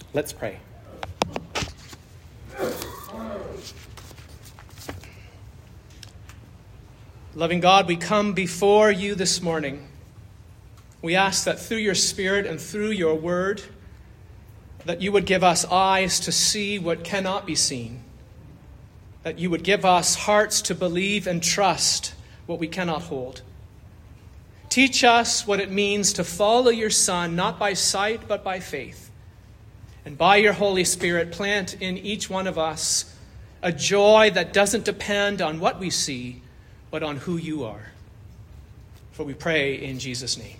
Let's pray. Loving God, we come before you this morning. We ask that through your Spirit and through your word, that you would give us eyes to see what cannot be seen, that you would give us hearts to believe and trust what we cannot hold. Teach us what it means to follow your Son, not by sight, but by faith. And by your Holy Spirit, plant in each one of us a joy that doesn't depend on what we see, but on who you are. For we pray in Jesus' name.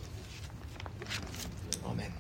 Amen.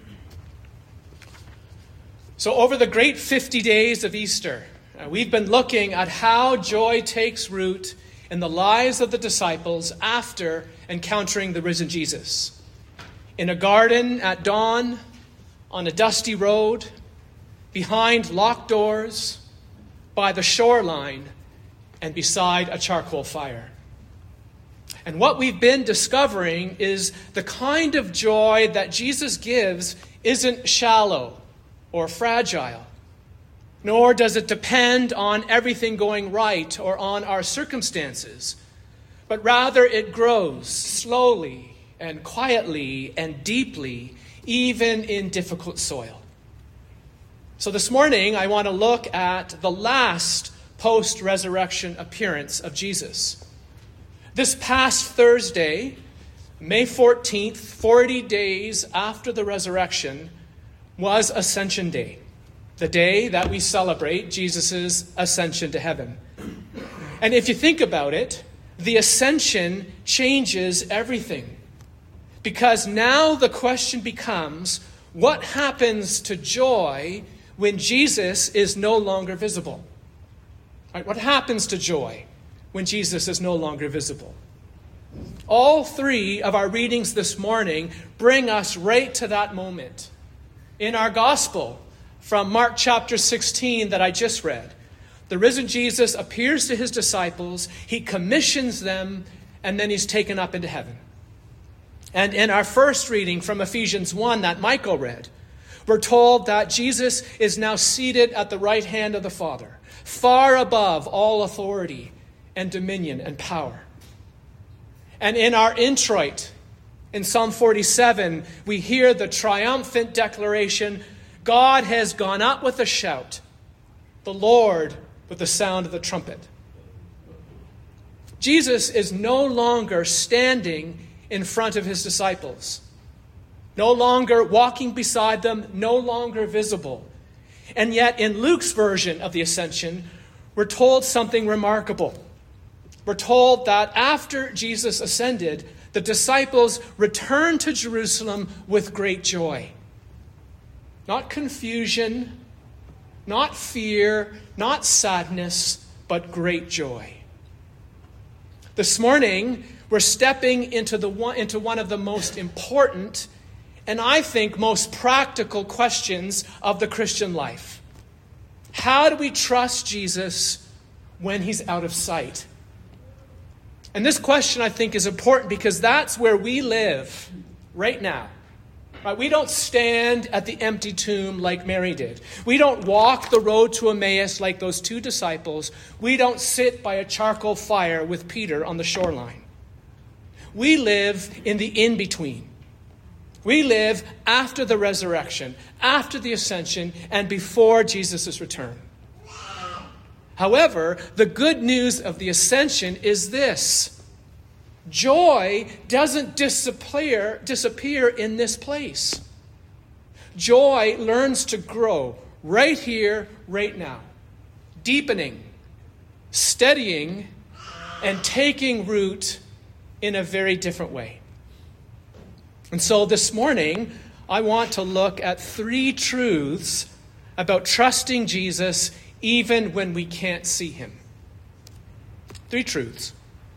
So over the great 50 days of Easter, we've been looking at how joy takes root in the lives of the disciples after encountering the risen Jesus. In a garden at dawn, on a dusty road, behind locked doors, by the shoreline, and beside a charcoal fire. And what we've been discovering is the kind of joy that Jesus gives isn't shallow or fragile, nor does it depend on everything going right or on our circumstances, but rather it grows slowly and quietly and deeply, even in difficult soil. So this morning, I want to look at the last post-resurrection appearance of Jesus. This past Thursday, May 14th, 40 days after the resurrection, was Ascension Day, the day that we celebrate Jesus' ascension to heaven. And if you think about it, the ascension changes everything. Because now the question becomes, what happens to joy when Jesus is no longer visible? Right, what happens to joy when Jesus is no longer visible? All three of our readings this morning bring us right to that moment. In our gospel, from Mark chapter 16 that I just read, the risen Jesus appears to his disciples, he commissions them, and then he's taken up into heaven. And in our first reading from Ephesians 1 that Michael read, we're told that Jesus is now seated at the right hand of the Father, far above all authority and dominion and power. And in our introit, in Psalm 47, we hear the triumphant declaration, God has gone up with a shout, the Lord with the sound of the trumpet. Jesus is no longer standing in front of his disciples, no longer walking beside them, no longer visible. And yet in Luke's version of the ascension, we're told something remarkable. We're told that after Jesus ascended, the disciples returned to Jerusalem with great joy. Not confusion, not fear, not sadness, but great joy. This morning, we're stepping into one of the most important and I think most practical questions of the Christian life. How do we trust Jesus when he's out of sight? And this question, I think, is important because that's where we live right now. Right? We don't stand at the empty tomb like Mary did. We don't walk the road to Emmaus like those two disciples. We don't sit by a charcoal fire with Peter on the shoreline. We live in the in-between. We live after the resurrection, after the ascension, and before Jesus' return. However, the good news of the ascension is this. Joy doesn't disappear in this place. Joy learns to grow right here, right now, deepening, steadying, and taking root in a very different way. And so this morning, I want to look at 3 truths about trusting Jesus even when we can't see him. 3 truths.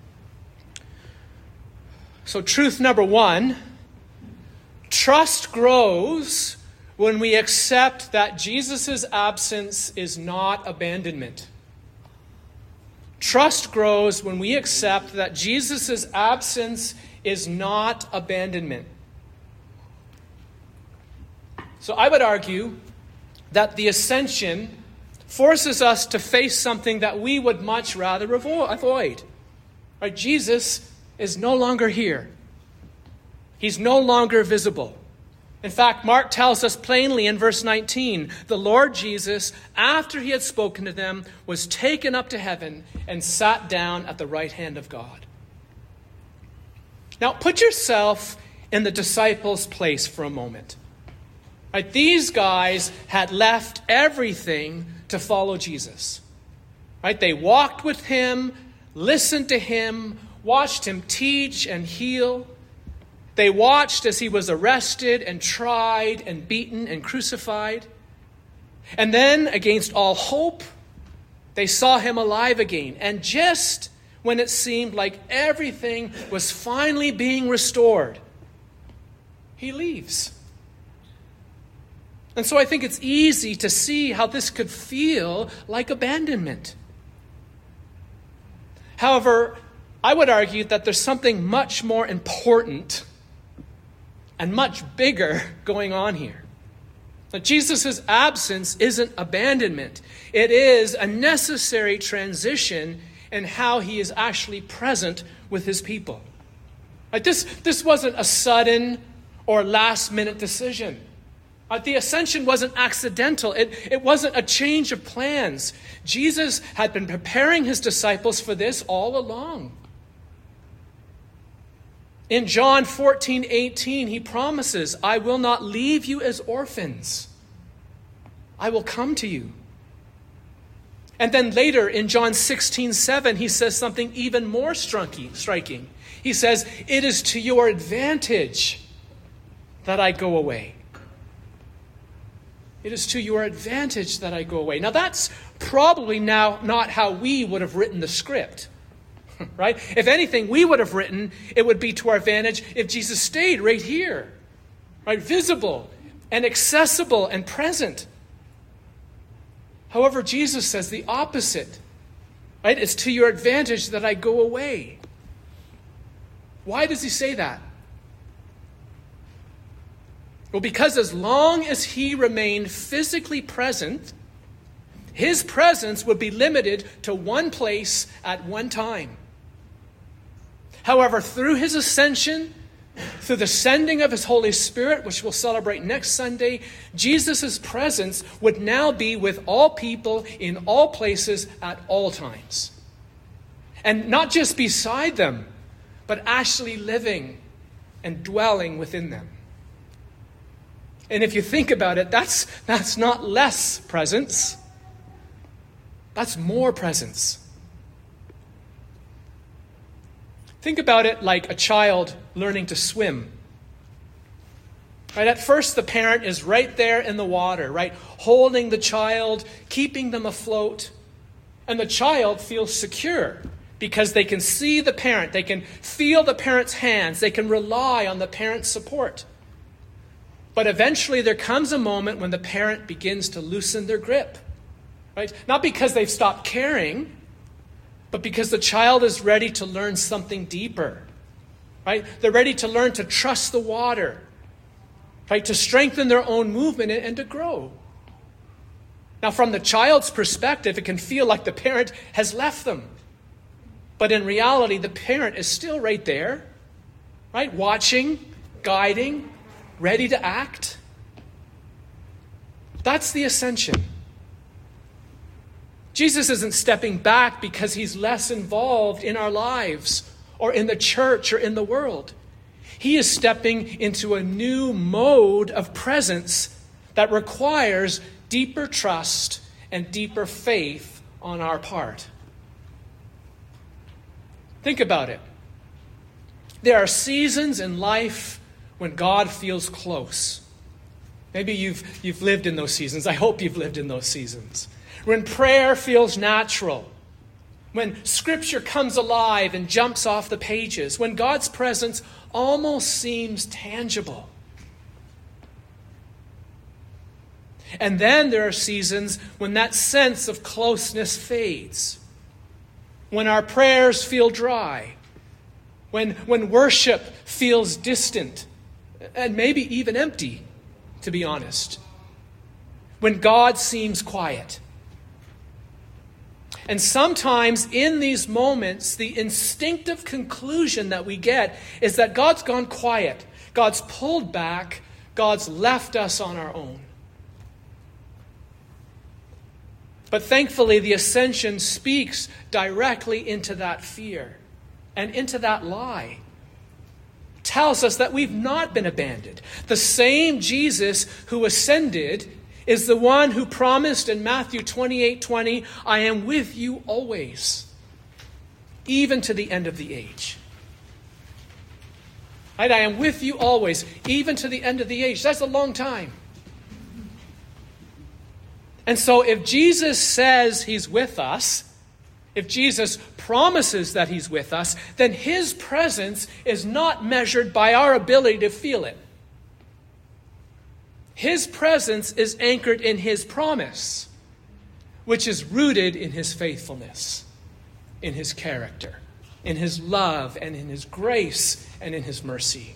So truth number 1, trust grows when we accept that Jesus' absence is not abandonment. Trust grows when we accept that Jesus' absence is not abandonment. So I would argue that the ascension forces us to face something that we would much rather avoid. Right? Jesus is no longer here. He's no longer visible. In fact, Mark tells us plainly in verse 19, the Lord Jesus, after he had spoken to them, was taken up to heaven and sat down at the right hand of God. Now, put yourself in the disciples' place for a moment. Right? These guys had left everything to follow Jesus. Right? They walked with him, listened to him, watched him teach and heal. They watched as he was arrested and tried and beaten and crucified. And then, against all hope, they saw him alive again. And just when it seemed like everything was finally being restored, he leaves. And so I think it's easy to see how this could feel like abandonment. However, I would argue that there's something much more important and much bigger going on here. That Jesus' absence isn't abandonment. It is a necessary transition in how he is actually present with his people. Like this wasn't a sudden or last-minute decision. The ascension wasn't accidental. It wasn't a change of plans. Jesus had been preparing his disciples for this all along. In John 14:18, he promises, I will not leave you as orphans. I will come to you. And then later in John 16:7, he says something even more striking. He says, it is to your advantage that I go away. It is to your advantage that I go away. Now that's probably now not how we would have written the script. Right? If anything, we would have written, it would be to our advantage if Jesus stayed right here. Right? Visible and accessible and present. However, Jesus says the opposite. Right? It's to your advantage that I go away. Why does he say that? Well, because as long as he remained physically present, his presence would be limited to one place at one time. However, through his ascension, through the sending of his Holy Spirit, which we'll celebrate next Sunday, Jesus' presence would now be with all people in all places at all times. And not just beside them, but actually living and dwelling within them. And if you think about it, that's not less presence. That's more presence. Think about it like a child learning to swim. Right? At first, the parent is right there in the water, right? Holding the child, keeping them afloat. And the child feels secure because they can see the parent. They can feel the parent's hands. They can rely on the parent's support. But eventually there comes a moment when the parent begins to loosen their grip. Right? Not because they've stopped caring, but because the child is ready to learn something deeper. Right? They're ready to learn to trust the water. Right? To strengthen their own movement and to grow. Now, from the child's perspective, it can feel like the parent has left them. But in reality, the parent is still right there. Right? Watching, guiding, ready to act. That's the ascension. Jesus isn't stepping back because he's less involved in our lives or in the church or in the world. He is stepping into a new mode of presence that requires deeper trust and deeper faith on our part. Think about it. There are seasons in life when God feels close. Maybe you've lived in those seasons. I hope you've lived in those seasons. When prayer feels natural. When Scripture comes alive and jumps off the pages. When God's presence almost seems tangible. And then there are seasons when that sense of closeness fades. When our prayers feel dry. When worship feels distant. And maybe even empty, to be honest. when God seems quiet. And sometimes in these moments, the instinctive conclusion that we get is that God's gone quiet. God's pulled back. God's left us on our own. But thankfully, the ascension speaks directly into that fear and into that lie. It tells us that we've not been abandoned. The same Jesus who ascended is the one who promised in Matthew 28:20, I am with you always, even to the end of the age. Right? I am with you always, even to the end of the age. That's a long time. And so if Jesus says he's with us, if Jesus promises that he's with us, then his presence is not measured by our ability to feel it. His presence is anchored in his promise, which is rooted in his faithfulness, in his character, in his love, and in his grace, and in his mercy.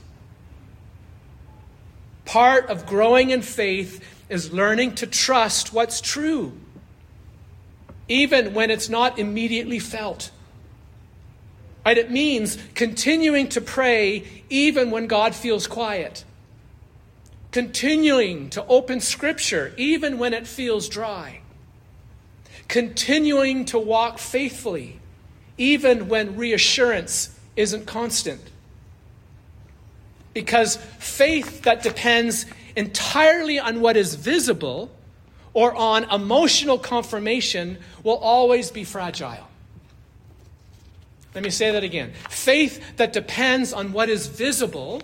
Part of growing in faith is learning to trust what's true, even when it's not immediately felt. Right? It means continuing to pray even when God feels quiet. Continuing to open Scripture even when it feels dry. Continuing to walk faithfully even when reassurance isn't constant. Because faith that depends entirely on what is visible or on emotional confirmation will always be fragile. Let me say that again. Faith that depends on what is visible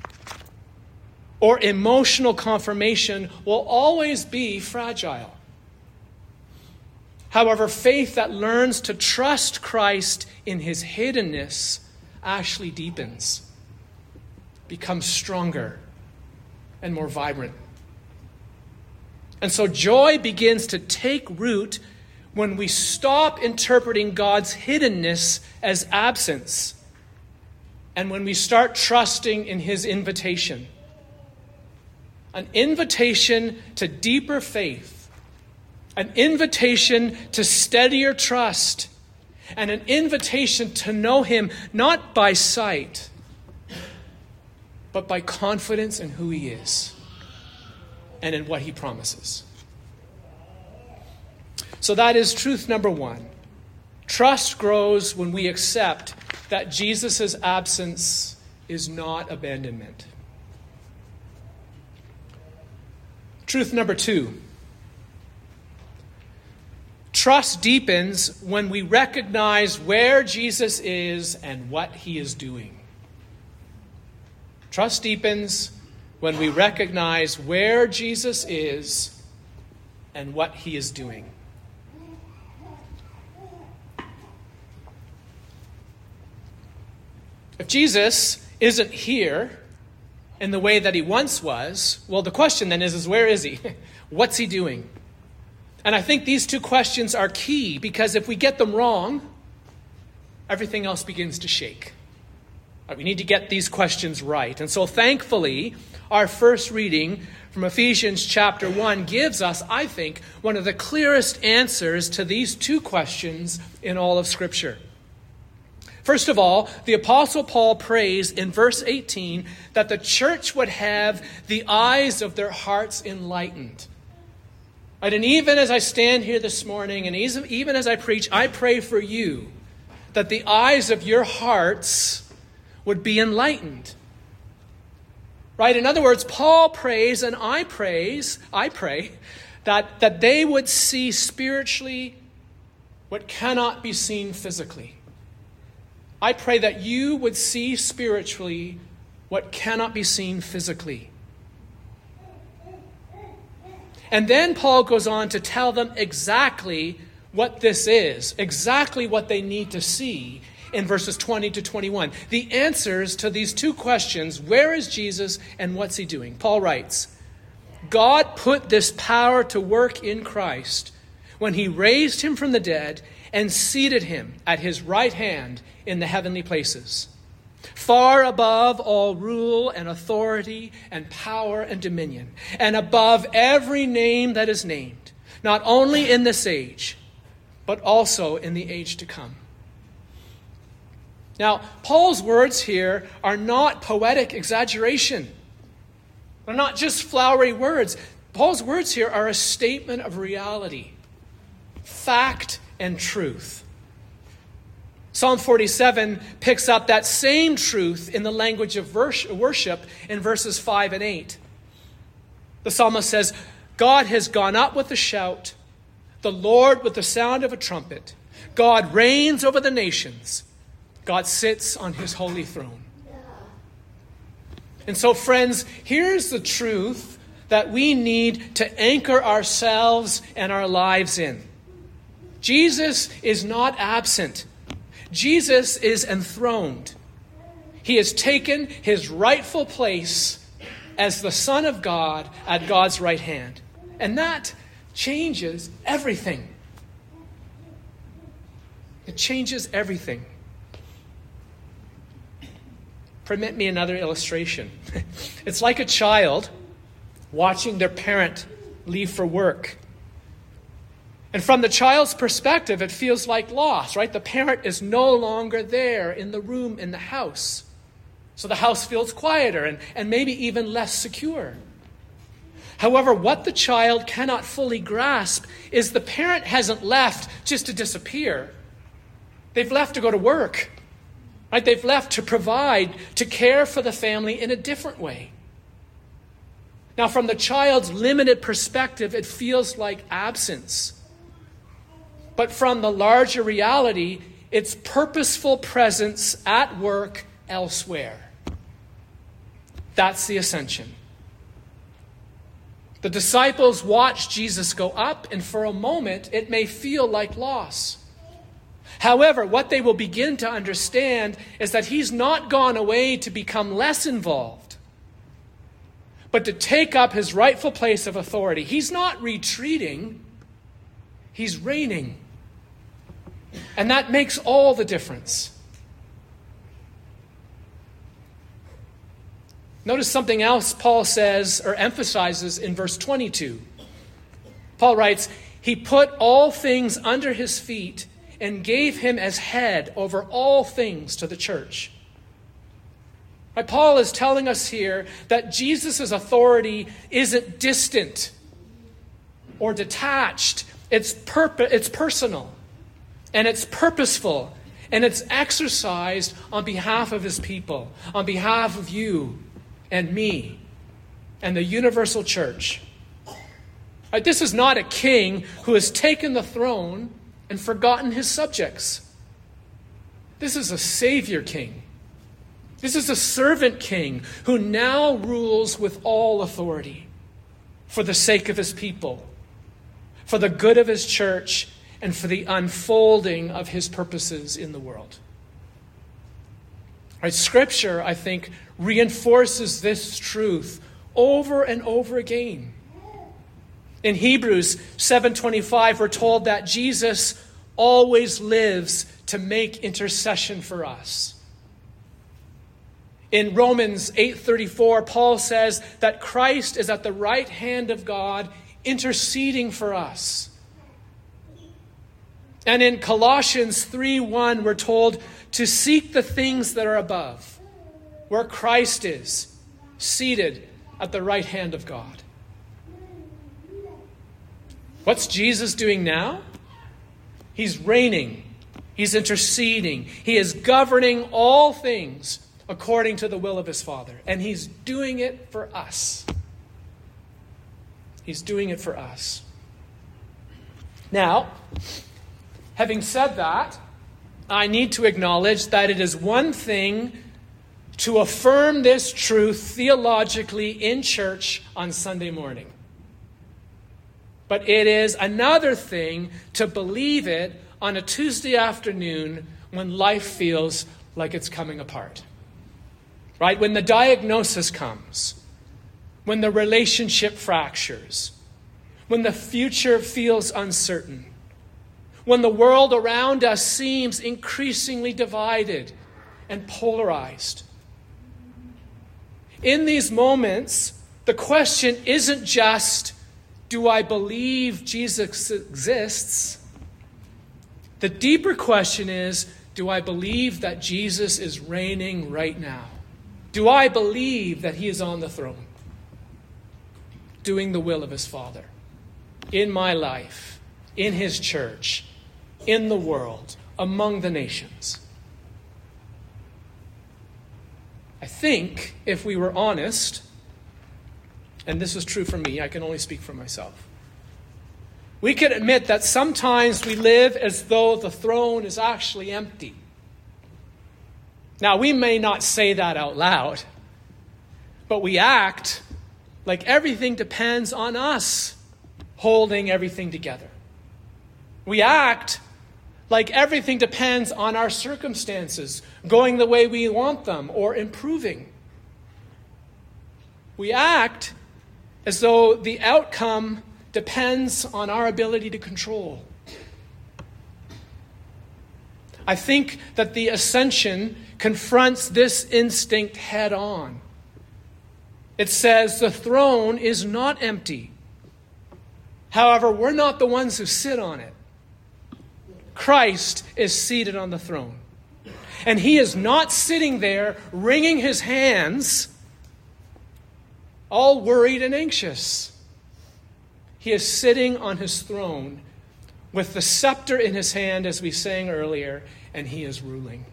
or emotional confirmation will always be fragile. However, faith that learns to trust Christ in his hiddenness actually deepens, becomes stronger and more vibrant. And so joy begins to take root when we stop interpreting God's hiddenness as absence and when we start trusting in his invitation. An invitation to deeper faith, an invitation to steadier trust, and an invitation to know him not by sight, but by confidence in who he is and in what he promises. So that is truth number one. Trust grows when we accept that Jesus' absence is not abandonment. Truth number two. Trust deepens when we recognize where Jesus is and what he is doing. Trust deepens when we recognize where Jesus is and what he is doing. If Jesus isn't here in the way that he once was, well, the question then is where is he? What's he doing? And I think these two questions are key, because if we get them wrong, everything else begins to shake. We need to get these questions right. And so thankfully, our first reading from Ephesians chapter 1 gives us, I think, one of the clearest answers to these two questions in all of Scripture. First of all, the Apostle Paul prays in verse 18 that the church would have the eyes of their hearts enlightened. Right? And even as I stand here this morning, and even as I preach, I pray for you that the eyes of your hearts would be enlightened. Right? In other words, Paul prays and I pray that they would see spiritually what cannot be seen physically. I pray that you would see spiritually what cannot be seen physically. And then Paul goes on to tell them exactly what this is, exactly what they need to see in verses 20 to 21. The answers to these two questions, where is Jesus and what's he doing? Paul writes, God put this power to work in Christ when he raised him from the dead and seated him at his right hand in the heavenly places. far above all rule and authority and power and dominion, and above every name that is named, not only in this age, but also in the age to come. Now, Paul's words here are not poetic exaggeration. They're not just flowery words. Paul's words here are a statement of reality, fact and truth. Psalm 47 picks up that same truth in the language of worship in verses 5 and 8. The psalmist says, God has gone up with a shout, the Lord with the sound of a trumpet. God reigns over the nations. God sits on his holy throne. And so, friends, here's the truth that we need to anchor ourselves and our lives in. Jesus is not absent. Jesus is enthroned. He has taken his rightful place as the Son of God at God's right hand. And that changes everything. It changes everything. Permit me another illustration. It's like a child watching their parent leave for work. And from the child's perspective, it feels like loss, right? The parent is no longer there in the room, in the house. So the house feels quieter and maybe even less secure. However, what the child cannot fully grasp is the parent hasn't left just to disappear. They've left to go to work. Right? They've left to provide, to care for the family in a different way. Now, from the child's limited perspective, it feels like absence. But from the larger reality, it's purposeful presence at work elsewhere. That's the ascension. The disciples watch Jesus go up, and for a moment, it may feel like loss. However, what they will begin to understand is that he's not gone away to become less involved, but to take up his rightful place of authority. He's not retreating, he's reigning. And that makes all the difference. Notice something else Paul says or emphasizes in verse 22. Paul writes, he put all things under his feet and gave him as head over all things to the church. Right, Paul is telling us here that Jesus' authority isn't distant or detached. It's personal, and it's purposeful, and it's exercised on behalf of his people, on behalf of you and me and the universal church. Right, this is not a king who has taken the throne and forgotten his subjects. This is a Savior king. This is a servant king who now rules with all authority for the sake of his people, for the good of his church, and for the unfolding of his purposes in the world. Right, Scripture, I think, reinforces this truth over and over again. In Hebrews 7:25, we're told that Jesus always lives to make intercession for us. In Romans 8:34, Paul says that Christ is at the right hand of God, interceding for us. And in Colossians 3:1, we're told to seek the things that are above, where Christ is, seated at the right hand of God. What's Jesus doing now? He's reigning. He's interceding. He is governing all things according to the will of his Father. And he's doing it for us. He's doing it for us. Now, having said that, I need to acknowledge that it is one thing to affirm this truth theologically in church on Sunday morning. But it is another thing to believe it on a Tuesday afternoon when life feels like it's coming apart. Right? When the diagnosis comes, when the relationship fractures, when the future feels uncertain, when the world around us seems increasingly divided and polarized. In these moments, the question isn't just, do I believe Jesus exists? The deeper question is, do I believe that Jesus is reigning right now? Do I believe that he is on the throne, doing the will of his Father in my life, in his church, in the world, among the nations? I think if we were honest, and this is true for me, I can only speak for myself, we could admit that sometimes we live as though the throne is actually empty. Now, we may not say that out loud, but we act like everything depends on us holding everything together. We act like everything depends on our circumstances going the way we want them or improving. We act as though the outcome depends on our ability to control. I think that the ascension confronts this instinct head on. It says the throne is not empty. However, we're not the ones who sit on it. Christ is seated on the throne. And he is not sitting there wringing his hands, all worried and anxious. He is sitting on his throne with the scepter in his hand, as we sang earlier, and he is ruling.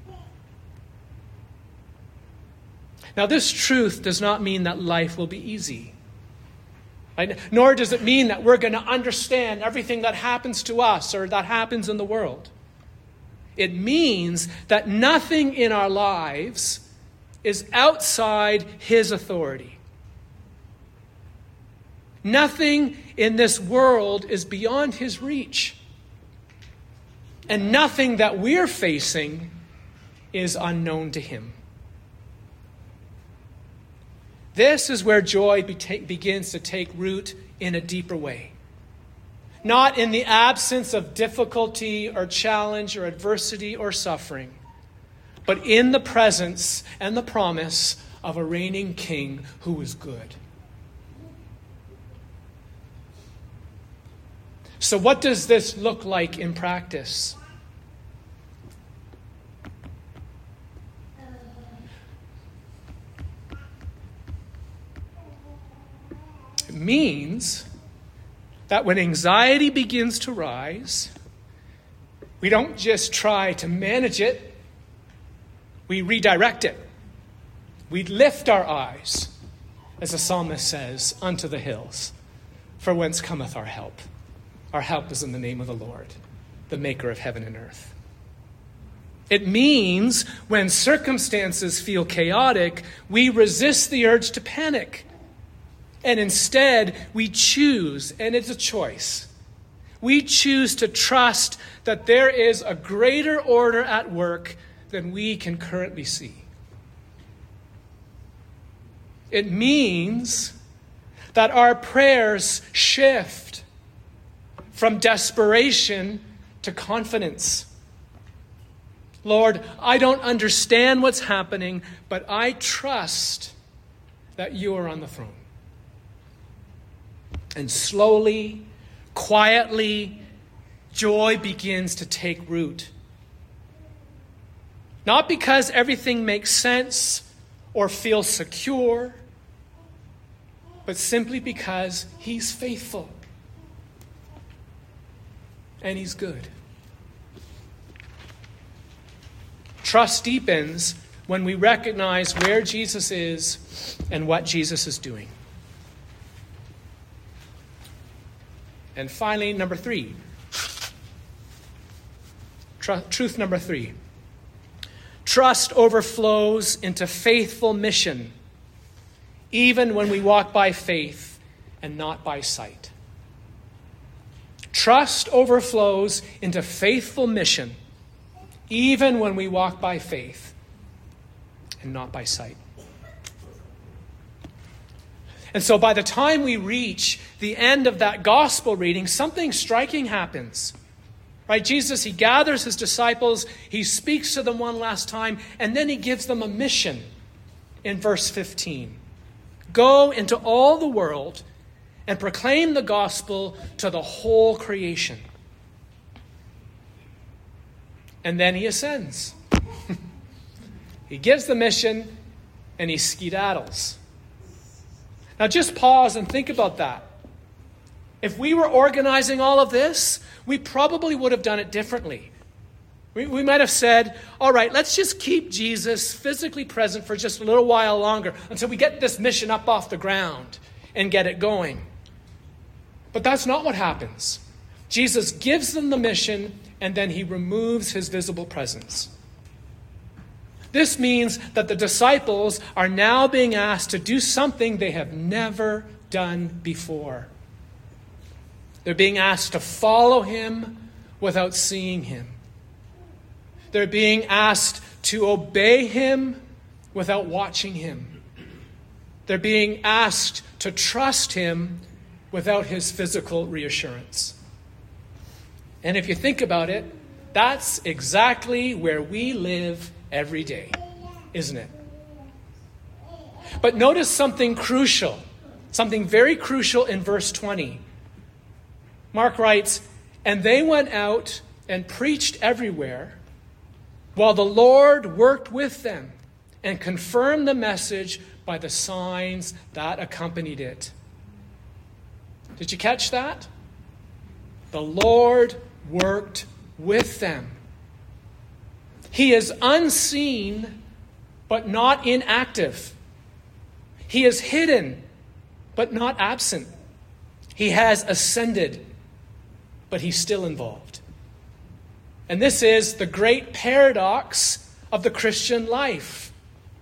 Now, this truth does not mean that life will be easy. Right? Nor does it mean that we're going to understand everything that happens to us or that happens in the world. It means that nothing in our lives is outside his authority. Nothing in this world is beyond his reach. And nothing that we're facing is unknown to him. This is where joy begins to take root in a deeper way. Not in the absence of difficulty or challenge or adversity or suffering, but in the presence and the promise of a reigning king who is good. So what does this look like in practice? It means that when anxiety begins to rise, we don't just try to manage it, we redirect it. We lift our eyes, as the psalmist says, unto the hills, for whence cometh our help. Our help is in the name of the Lord, the maker of heaven and earth. It means when circumstances feel chaotic, we resist the urge to panic. And instead, we choose, and it's a choice, we choose to trust that there is a greater order at work than we can currently see. It means that our prayers shift from desperation to confidence. Lord, I don't understand what's happening, but I trust that you are on the throne. And slowly, quietly, joy begins to take root. Not because everything makes sense or feels secure, but simply because he's faithful. And he's good. Trust deepens when we recognize where Jesus is and what Jesus is doing. And finally, number 3. Truth number 3. Trust overflows into faithful mission, even when we walk by faith and not by sight. Trust overflows into faithful mission, even when we walk by faith and not by sight. And so by the time we reach the end of that gospel reading, something striking happens. Right? Jesus, he gathers his disciples, he speaks to them one last time, and then he gives them a mission in verse 15. Go into all the world and proclaim the gospel to the whole creation. And then he ascends. He gives the mission and he skedaddles. Now just pause and think about that. If we were organizing all of this, we probably would have done it differently. We might have said, all right, let's just keep Jesus physically present for just a little while longer until we get this mission up off the ground and get it going. But that's not what happens. Jesus gives them the mission and then he removes his visible presence. This means that the disciples are now being asked to do something they have never done before. They're being asked to follow him without seeing him. They're being asked to obey him without watching him. They're being asked to trust him without his physical reassurance. And if you think about it, that's exactly where we live every day, isn't it? But notice something crucial, something very crucial in verse 20. Mark writes, and they went out and preached everywhere, while the Lord worked with them and confirmed the message by the signs that accompanied it. Did you catch that? The Lord worked with them. He is unseen, but not inactive. He is hidden, but not absent. He has ascended, but he's still involved. And this is the great paradox of the Christian life.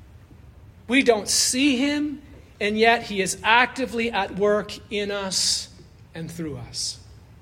We don't see him, and yet he is actively at work in us and through us.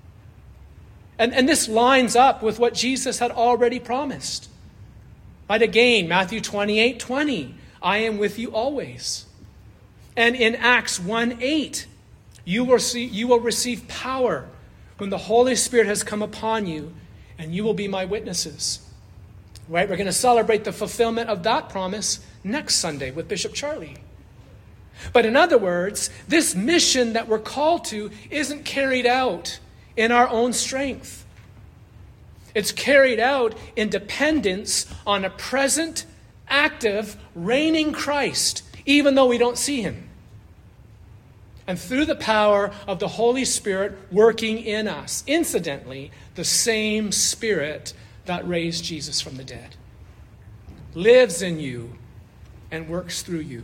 And this lines up with what Jesus had already promised. Right, again, Matthew 28:20, I am with you always. And in Acts 1:8, you will receive power when the Holy Spirit has come upon you, and you will be my witnesses. Right, we're going to celebrate the fulfillment of that promise next Sunday with Bishop Charlie. But in other words, this mission that we're called to isn't carried out in our own strength. It's carried out in dependence on a present, active, reigning Christ, even though we don't see him. And through the power of the Holy Spirit working in us, incidentally, the same Spirit that raised Jesus from the dead lives in you and works through you.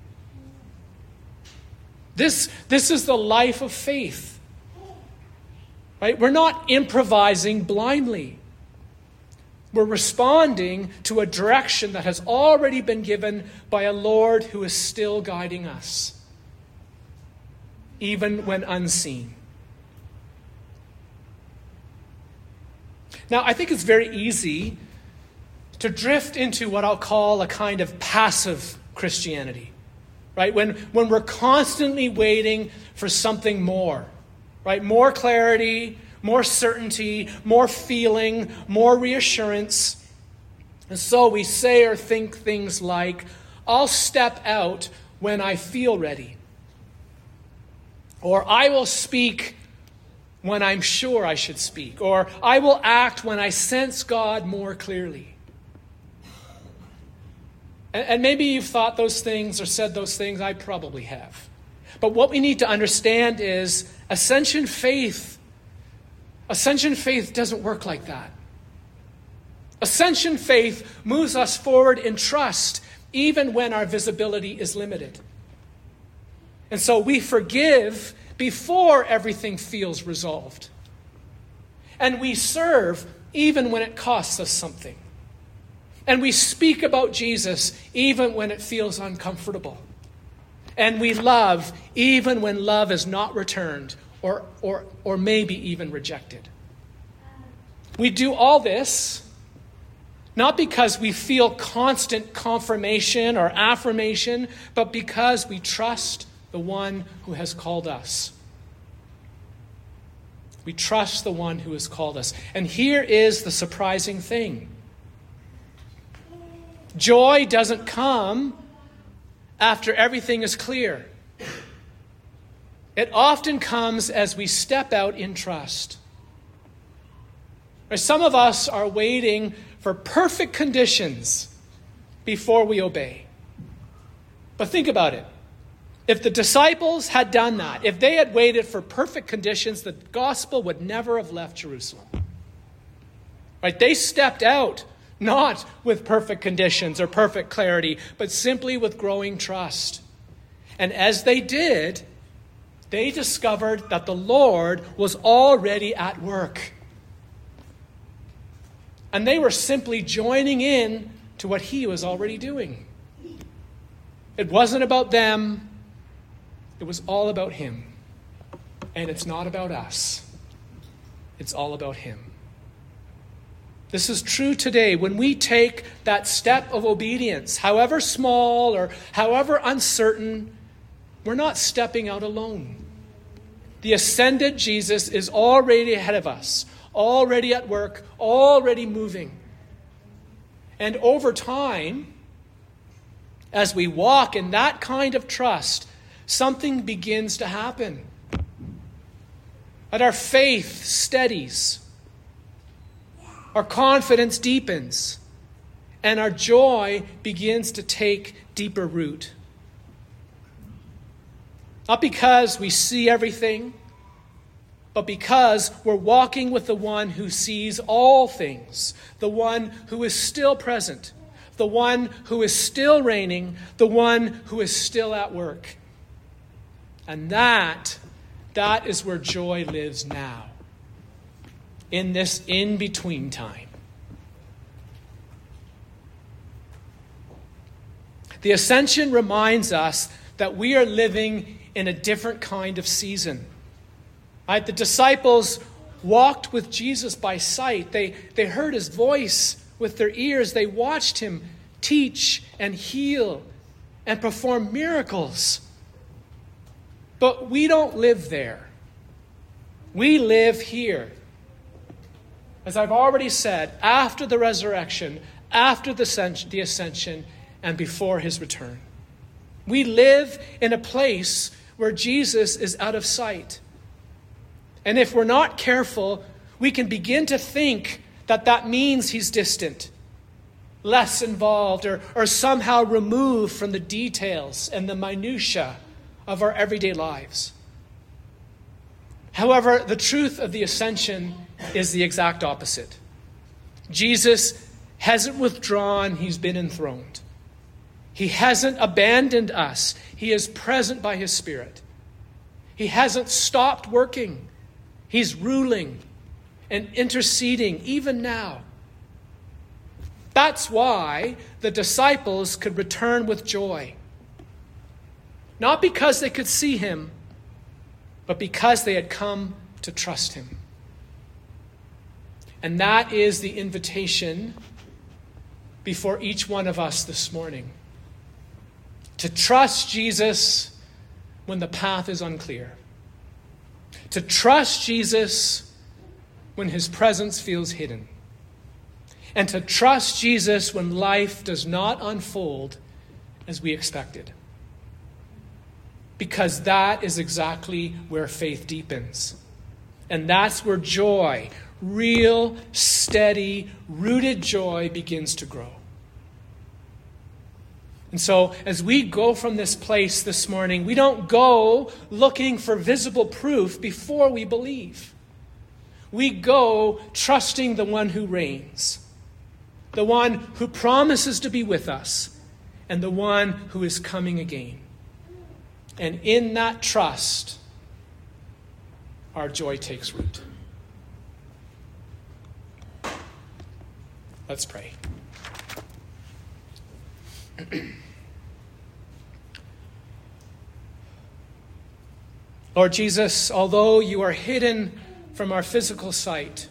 This is the life of faith. Right? We're not improvising blindly. We're responding to a direction that has already been given by a Lord who is still guiding us, even when unseen. Now, I think it's very easy to drift into what I'll call a kind of passive Christianity, right? When we're constantly waiting for something more, right? More clarity, more certainty, more feeling, more reassurance. And so we say or think things like, I'll step out when I feel ready. Or I will speak when I'm sure I should speak. Or I will act when I sense God more clearly. And maybe you've thought those things or said those things. I probably have. But what we need to understand is ascension faith doesn't work like that. Ascension faith moves us forward in trust, even when our visibility is limited. And so we forgive before everything feels resolved. And we serve even when it costs us something. And we speak about Jesus even when it feels uncomfortable. And we love even when love is not returned or maybe even rejected. We do all this not because we feel constant confirmation or affirmation, but because we trust the one who has called us. We trust the one who has called us. And here is the surprising thing. Joy doesn't come after everything is clear. It often comes as we step out in trust. Some of us are waiting for perfect conditions before we obey. But think about it. If the disciples had done that, if they had waited for perfect conditions, the gospel would never have left Jerusalem. Right? They stepped out not with perfect conditions or perfect clarity, but simply with growing trust. And as they did, they discovered that the Lord was already at work. And they were simply joining in to what he was already doing. It wasn't about them. It was all about him. And it's not about us. It's all about him. This is true today. When we take that step of obedience, however small or however uncertain, we're not stepping out alone. The ascended Jesus is already ahead of us, already at work, already moving. And over time, as we walk in that kind of trust, something begins to happen. And our faith steadies. Our confidence deepens. And our joy begins to take deeper root. Not because we see everything, but because we're walking with the one who sees all things, the one who is still present, the one who is still reigning, the one who is still at work. And that is where joy lives now, in this in-between time. The ascension reminds us that we are living in a different kind of season. Right? The disciples walked with Jesus by sight. They heard his voice with their ears. They watched him teach and heal and perform miracles. But we don't live there. We live here. As I've already said, after the resurrection, after the ascension, and before his return. We live in a place where Jesus is out of sight. And if we're not careful, we can begin to think that means he's distant, less involved, or somehow removed from the details and the minutiae of our everyday lives. However, the truth of the ascension is the exact opposite. Jesus hasn't withdrawn, he's been enthroned. He hasn't abandoned us. He is present by his Spirit. He hasn't stopped working. He's ruling and interceding even now. That's why the disciples could return with joy. Not because they could see him, but because they had come to trust him. And that is the invitation before each one of us this morning. To trust Jesus when the path is unclear. To trust Jesus when his presence feels hidden. And to trust Jesus when life does not unfold as we expected. Because that is exactly where faith deepens. And that's where joy, real, steady, rooted joy begins to grow. And so as we go from this place this morning, we don't go looking for visible proof before we believe. We go trusting the one who reigns, the one who promises to be with us, and the one who is coming again. And in that trust, our joy takes root. Let's pray. Lord Jesus, although you are hidden from our physical sight,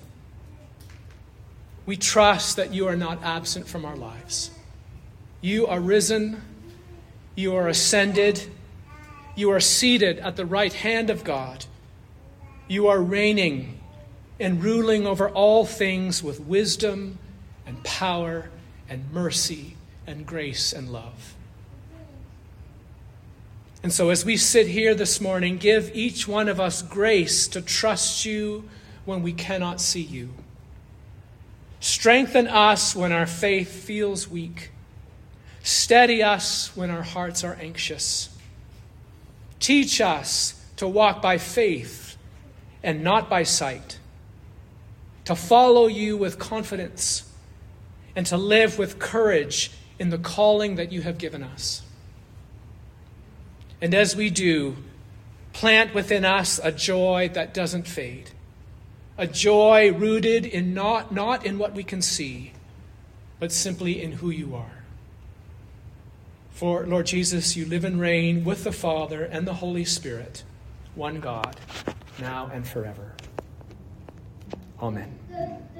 we trust that you are not absent from our lives. You are risen, you are ascended, you are seated at the right hand of God. You are reigning and ruling over all things with wisdom and power and mercy and grace and love. And so as we sit here this morning, give each one of us grace to trust you when we cannot see you. Strengthen us when our faith feels weak. Steady us when our hearts are anxious. Teach us to walk by faith and not by sight, to follow you with confidence, and to live with courage in the calling that you have given us. And as we do, plant within us a joy that doesn't fade, a joy rooted in not in what we can see, but simply in who you are. For, Lord Jesus, you live and reign with the Father and the Holy Spirit, one God, now and forever. Amen.